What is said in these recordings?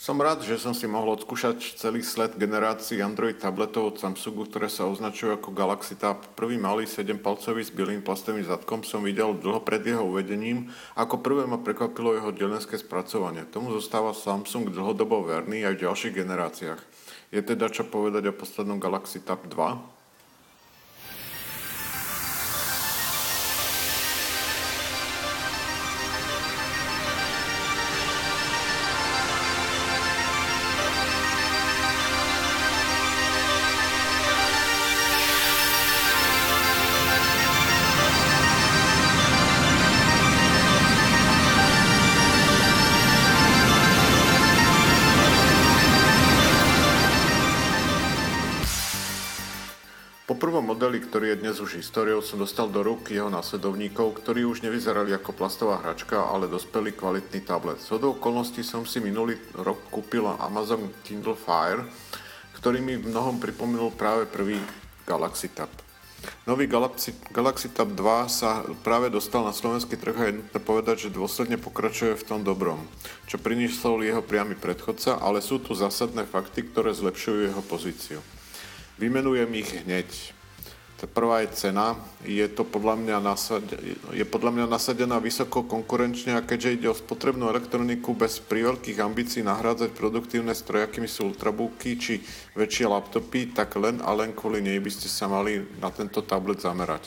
Som rád, že som si mohol odskúšať celý sled generácií Android tabletov od Samsungu, ktoré sa označujú ako Galaxy Tab. Prvý malý 7-palcový s bielým plastovým zadkom som videl dlho pred jeho uvedením. Ako prvé ma prekvapilo jeho dielenské spracovanie. Tomu zostáva Samsung dlhodobo verný aj v ďalších generáciách. Je teda čo povedať o poslednom Galaxy Tab 2? Po prvom modeli, ktorý je dnes už históriou, som dostal do rúk jeho následovníkov, ktorí už nevyzerali ako plastová hračka, ale dospelý kvalitný tablet. Zhodou okolností som si minulý rok kúpil Amazon Kindle Fire, ktorý mi v mnohom pripomenul práve prvý Galaxy Tab. Nový Galaxy Tab 2 sa práve dostal na slovenský trh a je nutné povedať, že dôsledne pokračuje v tom dobrom, čo priniesol jeho priamy predchodca, ale sú tu zásadné fakty, ktoré zlepšujú jeho pozíciu. Vymenujem ich hneď. Tá prvá je cena. Je podľa mňa nasadená vysoko konkurenčne a keďže ide o spotrebnú elektroniku bez priveľkých ambícií nahrádzať produktívne stroje, akými sú ultrabooky či väčšie laptopy, tak len a len kvôli nej by ste sa mali na tento tablet zamerať.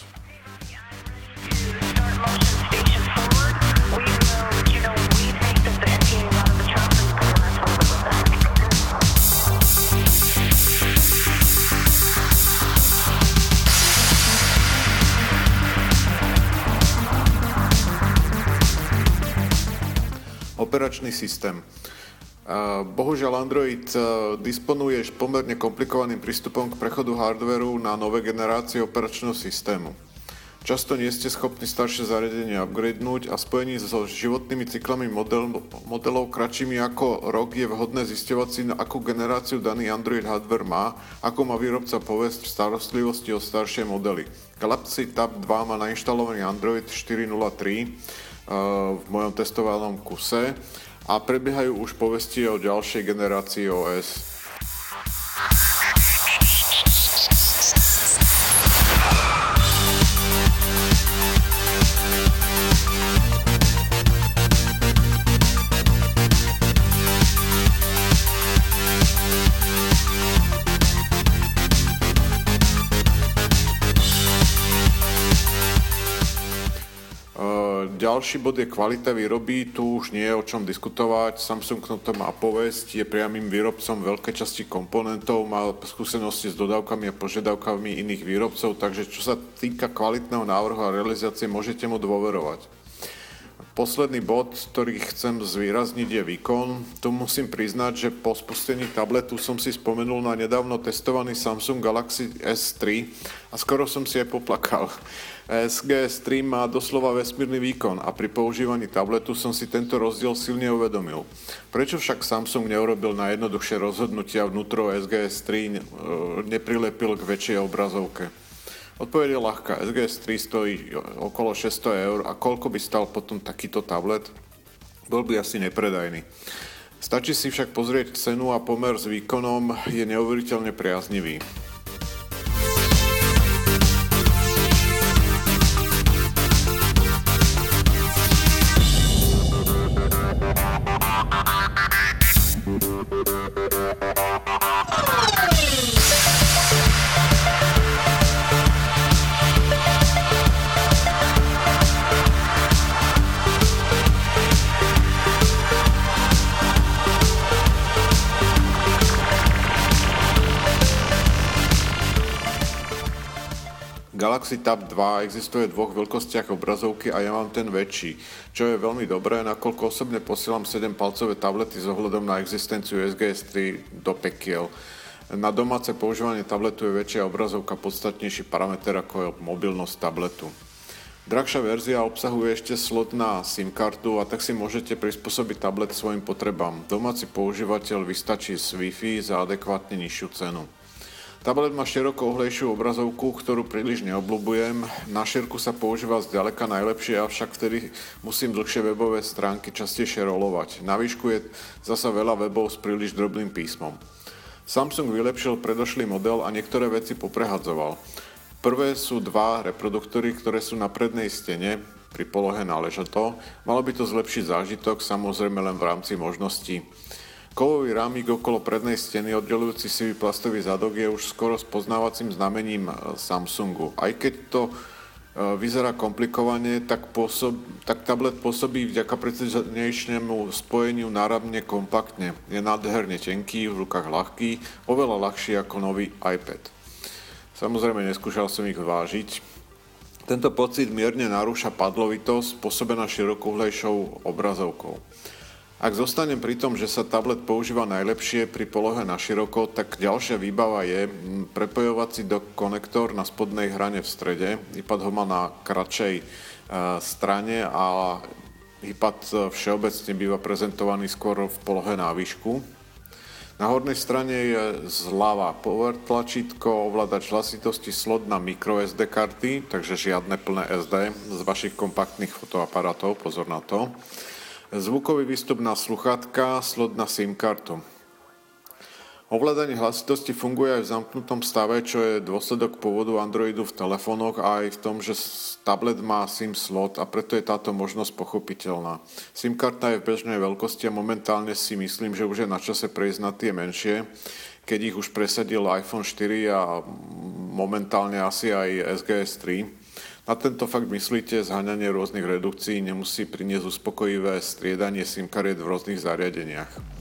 Operačný systém. Bohužiaľ Android disponuje pomerne komplikovaným prístupom k prechodu hardvéru na nové generácie operačného systému. Často nie ste schopní staršie zariadenie upgradenúť a spojení so životnými cyklami modelov kratšími ako rok je vhodné zisťovať si, na akú generáciu daný Android hardware má, ako má výrobca povesť v starostlivosti o staršie modely. Galaxy Tab 2 má nainštalovaný Android 4.03 v mojom testovanom kuse a prebiehajú už povesti o ďalšej generácii OS. Ďalší bod je kvalita výroby, tu už nie je o čom diskutovať. Samsung na to má povesť, je priamym výrobcom veľkej časti komponentov, má skúsenosti s dodávkami a požiadavkami iných výrobcov, takže čo sa týka kvalitného návrhu a realizácie, môžete mu dôverovať. Posledný bod, ktorý chcem zvýrazniť, je výkon. Tu musím priznať, že po spustení tabletu som si spomenul na nedávno testovaný Samsung Galaxy S3 a skoro som si aj poplakal. SGS3 má doslova vesmírny výkon a pri používaní tabletu som si tento rozdiel silne uvedomil. Prečo však Samsung neurobil najjednoduchšie rozhodnutia vnútro SGS3 neprilepil k väčšej obrazovke? Odpoveď je ľahká. SGS3 stojí okolo 600 eur a koľko by stal potom takýto tablet? Bol by asi nepredajný. Stačí si však pozrieť cenu a pomer s výkonom je neuveriteľne priaznivý. Galaxy Tab 2 existuje v dvoch veľkostiach obrazovky a ja mám ten väčší, čo je veľmi dobré, nakoľko osobne posielam 7-palcové tablety s ohľadom na existenciu SGS3 do pekiel. Na domáce používanie tabletu je väčšia obrazovka podstatnejší parameter ako je mobilnosť tabletu. Drahšia verzia obsahuje ešte slot na SIM kartu a tak si môžete prispôsobiť tablet svojim potrebám. Domáci používateľ vystačí s Wi-Fi za adekvátne nižšiu cenu. Tablet má širokouhlejšiu obrazovku, ktorú príliš neobľúbujem. Na šírku sa používa zďaleka najlepšie, avšak vtedy musím dlhšie webové stránky častejšie rolovať. Na výšku je zasa veľa webov s príliš drobným písmom. Samsung vylepšil predošlý model a niektoré veci poprehadzoval. Prvé sú dva reproduktory, ktoré sú na prednej stene, pri polohe náležato. Malo by to zlepšiť zážitok, samozrejme len v rámci možností. Kovový rámik okolo prednej steny oddelujúci sivý plastový zadok je už skoro spoznávacím znamením Samsungu. Aj keď to vyzerá komplikovane, tak tablet pôsobí vďaka precíznejšiemu spojeniu náramne kompaktne. Je nádherne tenký, v rukách ľahký, oveľa ľahší ako nový iPad. Samozrejme neskúšal som ich vážiť. Tento pocit mierne narúša padlovitosť, spôsobená širokouhlejšou obrazovkou. Ak zostanem pri tom, že sa tablet používa najlepšie pri polohe na široko, tak ďalšia výbava je prepojovací konektor na spodnej hrane v strede. iPad ho má na kratšej strane a iPad všeobecne býva prezentovaný skôr v polohe na výšku. Na hornej strane je zľava power tlačítko, ovládač hlasitosti, slot na microSD karty, takže žiadne plné SD z vašich kompaktných fotoaparátov, pozor na to. Zvukový výstup na sluchátka, slot na SIM kartu. Ovládanie hlasitosti funguje aj v zamknutom stave, čo je dôsledok pôvodu Androidu v telefónoch a aj v tom, že tablet má SIM slot a preto je táto možnosť pochopiteľná. SIM karta je v bežnej veľkosti a momentálne si myslím, že už je na čase prejsť na tie menšie, keď ich už presadil iPhone 4 a momentálne asi aj SGS 3. Na tento fakt myslíte, zháňanie rôznych redukcií nemusí priniesť uspokojivé striedanie SIM kariet v rôznych zariadeniach.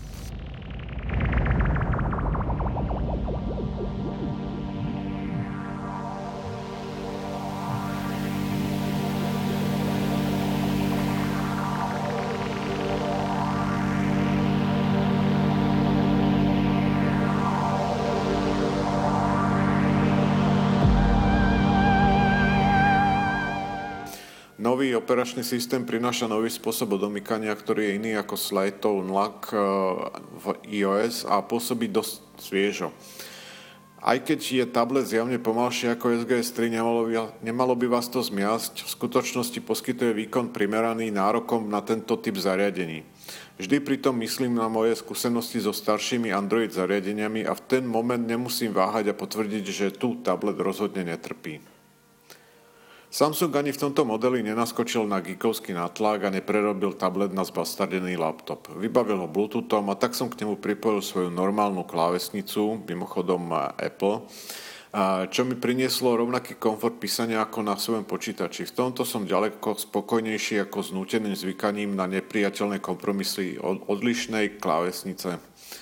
Nový operačný systém prináša nový spôsob odomykania, ktorý je iný ako Slide to Unlock v iOS a pôsobí dosť sviežo. Aj keď je tablet zjavne pomalší ako SGS 3, nemalo by vás to zmiasť, v skutočnosti poskytuje výkon primeraný nárokom na tento typ zariadení. Vždy pritom myslím na moje skúsenosti so staršími Android zariadeniami a v ten moment nemusím váhať a potvrdiť, že tu tablet rozhodne netrpí. Samsung ani v tomto modeli nenaskočil na geekovský nátlak a neprerobil tablet na zbastardený laptop. Vybavil ho Bluetoothom a tak som k nemu pripojil svoju normálnu klávesnicu, mimochodom Apple, čo mi prinieslo rovnaký komfort písania ako na svojom počítači. V tomto som ďaleko spokojnejší ako s núteným zvykaním na nepriateľné kompromisy odlišnej klávesnice.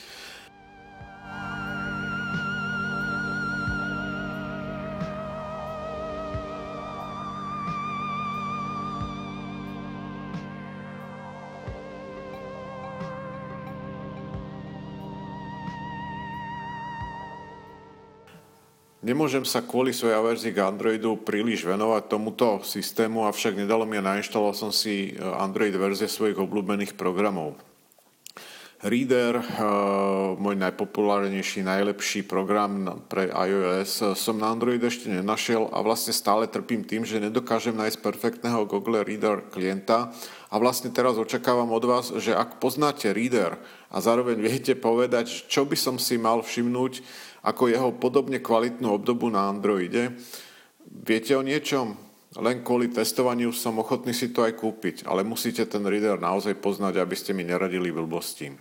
Nemôžem sa kvôli svojej averzii k Androidu príliš venovať tomuto systému, avšak nedalo mi a nainštaloval som si Android verzie svojich obľúbených programov. Reader, môj najpopulárnejší, najlepší program pre iOS, som na Android ešte nenašiel a vlastne stále trpím tým, že nedokážem nájsť perfektného Google Reader klienta a vlastne teraz očakávam od vás, že ak poznáte Reader a zároveň viete povedať, čo by som si mal všimnúť ako jeho podobne kvalitnú obdobu na Androide, viete o niečom? Len kvôli testovaniu som ochotný si to aj kúpiť, ale musíte ten Reader naozaj poznať, aby ste mi neradili blbosti.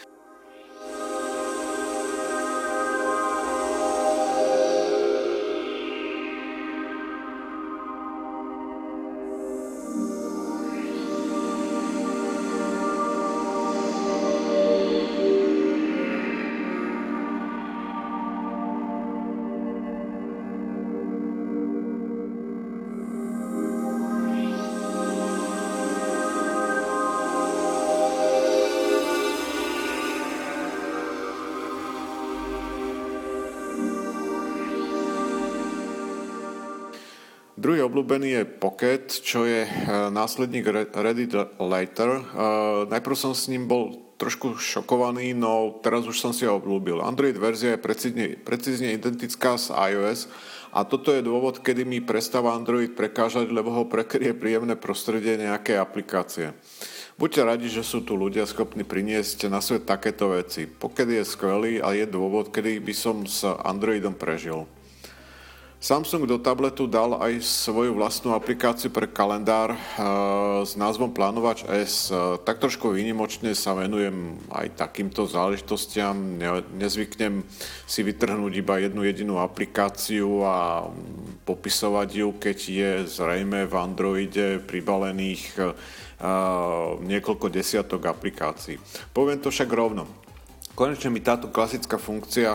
Druhý obľúbený je Pocket, čo je následník Read It Later. Najprv som s ním bol trošku šokovaný, no teraz už som si ho obľúbil. Android verzia je precízne identická s iOS a toto je dôvod, kedy mi prestáva Android prekážať, lebo ho prekryje príjemné prostredie nejakej aplikácie. Buďte radi, že sú tu ľudia schopní priniesť na svet takéto veci. Pokiaľ je skvelý a je dôvod, kedy by som s Androidom prežil. Samsung do tabletu dal aj svoju vlastnú aplikáciu pre kalendár s názvom Plánovač S. Tak trošku výnimočne sa venujem aj takýmto záležitostiam. Nezvyknem si vytrhnúť iba jednu jedinú aplikáciu a popisovať ju, keď je zrejme v Androide pribalených niekoľko desiatok aplikácií. Poviem to však rovno. Konečne mi táto klasická funkcia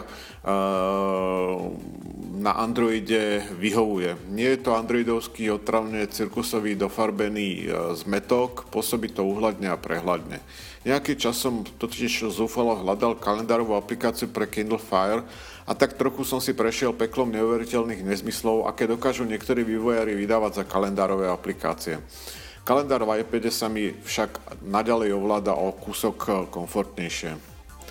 na Androide vyhovuje. Nie je to androidovský otravne cirkusový dofarbený zmetok, pôsobí to úhľadne a prehľadne. Nejaký čas som totiž zúfalo hľadal kalendárovú aplikáciu pre Kindle Fire a tak trochu som si prešiel peklom neuveriteľných nezmyslov, aké dokážu niektorí vývojári vydávať za kalendárové aplikácie. Kalendár v iPade sa mi však naďalej ovláda o kúsok komfortnejšie.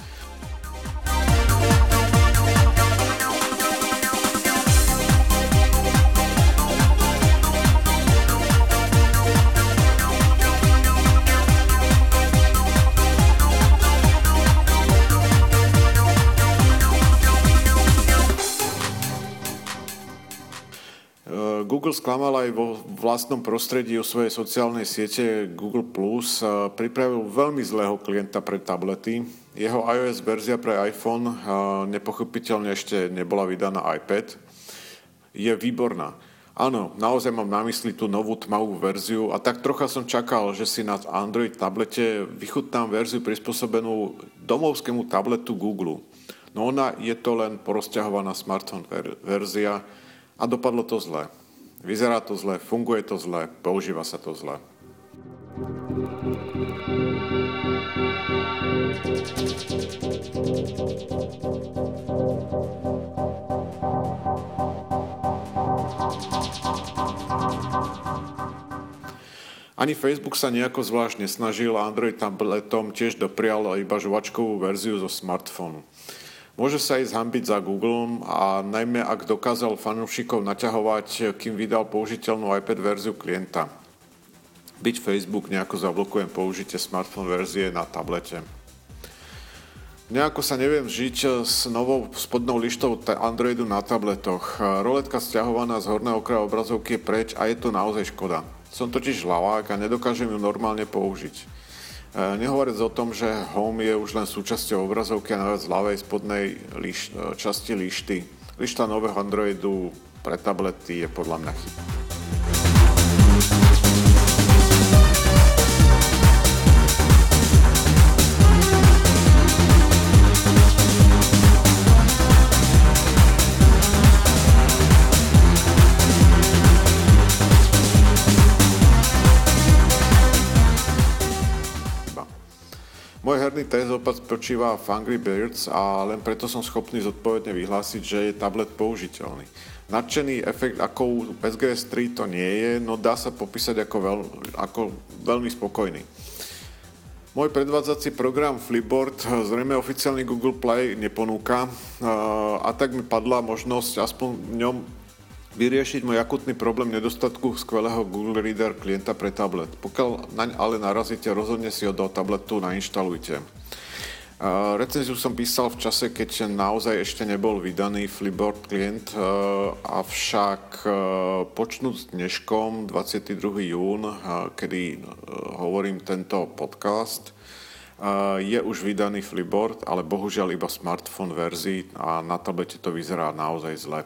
Google sklamal aj vo vlastnom prostredí o svojej sociálnej siete Google+. Pripravil veľmi zlého klienta pre tablety. Jeho iOS verzia pre iPhone nepochopiteľne ešte nebola vydaná iPad. Je výborná. Áno, naozaj mám na mysli tú novú tmavú verziu a tak trocha som čakal, že si na Android tablete vychutnám verziu prispôsobenú domovskému tabletu Google. No ona je to len porozťahovaná smartphone verzia a dopadlo to zle. Vyzerá to zle, funguje to zle, používa sa to zle. Ani Facebook sa nejako zvlášť nesnažil a Android tabletom tiež doprial iba žuvačkovú verziu zo smartfónu. Môže sa ísť hanbiť za Googlem a najmä ak dokázal fanúšikov naťahovať, kým vydal použiteľnú iPad verziu klienta. Byť Facebook nejako zablokujem použitie smartphone verzie na tablete. Nejako sa neviem žiť s novou spodnou lištou Androidu na tabletoch. Roletka sťahovaná z horného okraja obrazovky je preč a je to naozaj škoda. Som totiž ľavák a nedokážem ju normálne použiť. Nehovoriac o tom, že Home je už len súčasťou obrazovky a naviac ľavej spodnej časti lišty. Lišta nového Androidu pre tablety je podľa mňa chyba. Môj herný test opäť spočíva v Angry Birds a len preto som schopný zodpovedne vyhlásiť, že je tablet použiteľný. Nadšený efekt ako u SGS 3 to nie je, no dá sa popísať ako veľmi spokojný. Môj predvádzací program Flipboard zrejme oficiálny Google Play neponúka a tak mi padla možnosť aspoň v ňom vyriešiť môj akutný problém nedostatku skvelého Google Reader klienta pre tablet. Pokiaľ naň ale narazíte, rozhodne si ho do tabletu nainštalujte. Recenziu som písal v čase, keď naozaj ešte nebol vydaný Flipboard klient, avšak počnúť s dneškom 22. jún, kedy hovorím tento podcast, je už vydaný Flipboard, ale bohužiaľ iba smartphone verzii a na tablete to vyzerá naozaj zle.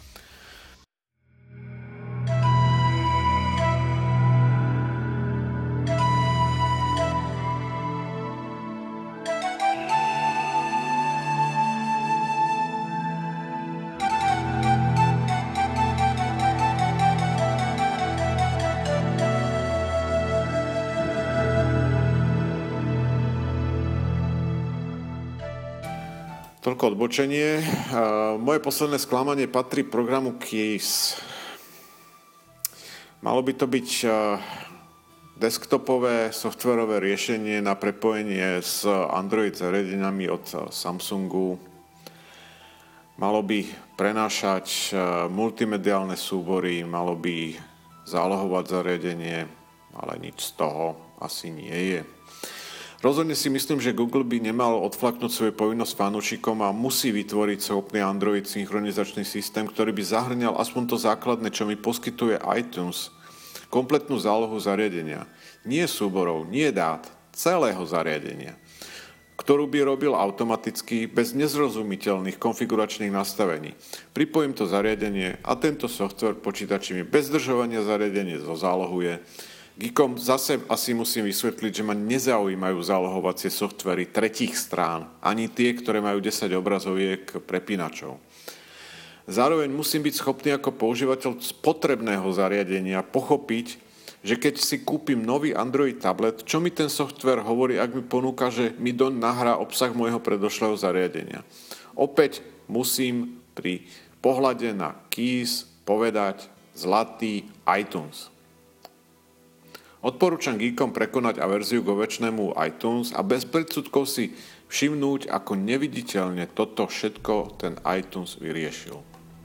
Toľko odbočenie. Moje posledné sklamanie patrí programu Keys. Malo by to byť desktopové softverové riešenie na prepojenie s Android zariadeniami od Samsungu. Malo by prenášať multimediálne súbory, malo by zálohovať zariadenie, ale nič z toho asi nie je. Rozhodne si myslím, že Google by nemal odflaknúť svoju povinnosť fanúšikom a musí vytvoriť schopný Android synchronizačný systém, ktorý by zahrňal aspoň to základné, čo mi poskytuje iTunes. Kompletnú zálohu zariadenia. Nie súborov, nie dát, celého zariadenia. Ktorú by robil automaticky bez nezrozumiteľných konfiguračných nastavení. Pripojím to zariadenie a tento software počítači mi bez zdržovania zariadenie zozálohuje. Geekom zase asi musím vysvetliť, že ma nezaujímajú zálohovacie softvery tretích strán, ani tie, ktoré majú 10 obrazoviek prepínačov. Zároveň musím byť schopný ako používateľ spotrebného zariadenia pochopiť, že keď si kúpim nový Android tablet, čo mi ten software hovorí, ak mi ponúka, že mi doň nahrá obsah môjho predošlého zariadenia. Opäť musím pri pohľade na keys povedať zlatý iTunes. Odporúčam geekom prekonať averziu k ovečnému iTunes a bez predsudkov si všimnúť, ako neviditeľne toto všetko ten iTunes vyriešil.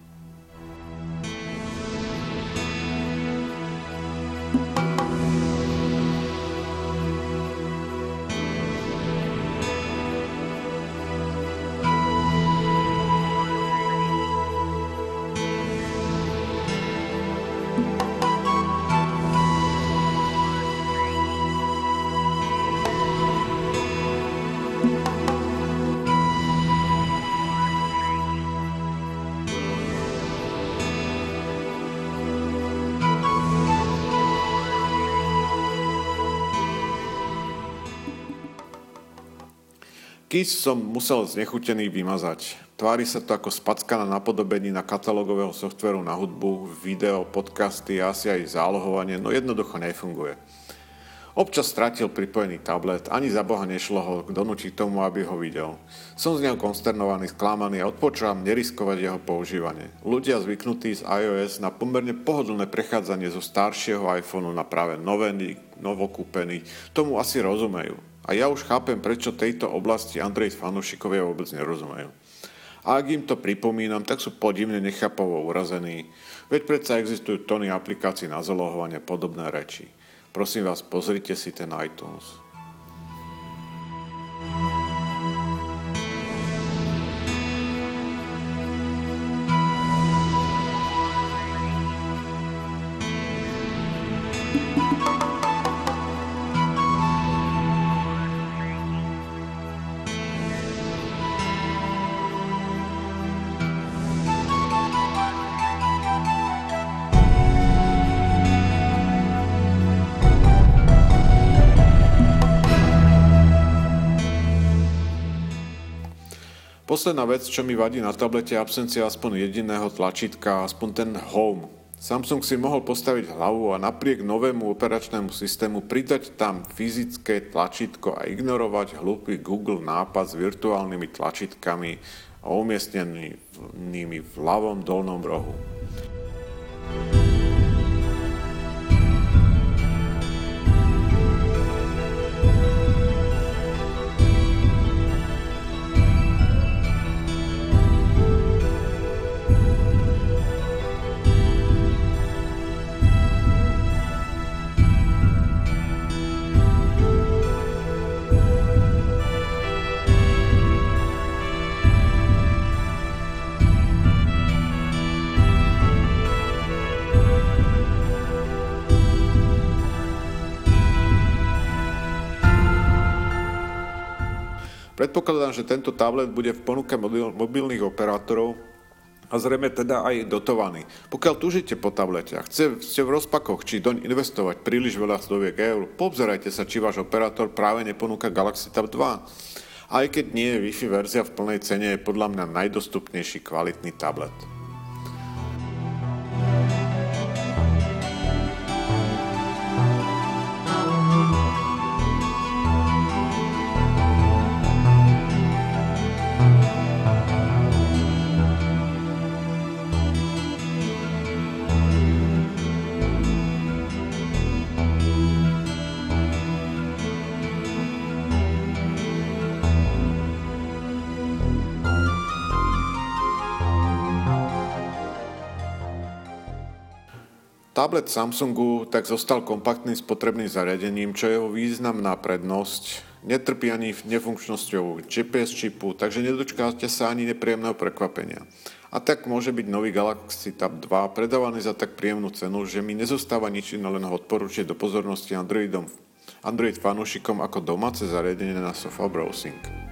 Keys som musel znechutený vymazať. Tvári sa to ako spackaná napodobenina katalógového softvéru na hudbu, video, podcasty a asi aj zálohovanie, no jednoducho nefunguje. Občas stratil pripojený tablet, ani za Boha nešlo ho donútiť tomu, aby ho videl. Som z neho konsternovaný, sklamaný a odporúčam neriskovať jeho používanie. Ľudia zvyknutí z iOS na pomerne pohodlné prechádzanie zo staršieho iPhoneu na práve novokúpený, tomu asi rozumejú. A ja už chápem, prečo tejto oblasti Android fanúšikovia vôbec nerozumejú. A ak im to pripomínam, tak sú podivne nechápavo urazení. Veď predsa existujú tony aplikácií na zálohovanie podobné reči. Prosím vás, pozrite si ten iTunes. Posledná vec, čo mi vadí na tablete, je absencia aspoň jediného tlačítka, aspoň ten Home. Samsung si mohol postaviť hlavu a napriek novému operačnému systému pridať tam fyzické tlačítko a ignorovať hlúpy Google nápad s virtuálnymi tlačítkami a umiestnenými v ľavom dolnom rohu. Predpokladám, že tento tablet bude v ponuke mobilných operátorov a zrejme teda aj dotovaný. Pokiaľ túžite po tablete a ste v rozpakoch, či doň investovať príliš veľa stoviek eur, poobzerajte sa, či váš operátor práve neponúka Galaxy Tab 2. Aj keď nie je Wi-Fi verzia v plnej cene, je podľa mňa najdostupnejší kvalitný tablet. tablet Samsungu tak zostal kompaktným spotrebným zariadením, čo je jeho významná prednosť. Netrpí ani nefunkčnosťou GPS čipu, takže nedočkáte sa ani nepríjemného prekvapenia. A tak môže byť nový Galaxy Tab 2 predávaný za tak príjemnú cenu, že mi nezostáva nič iné len ho odporúčiť do pozornosti Android fanúšikom ako domáce zariadenie na sofa browsing.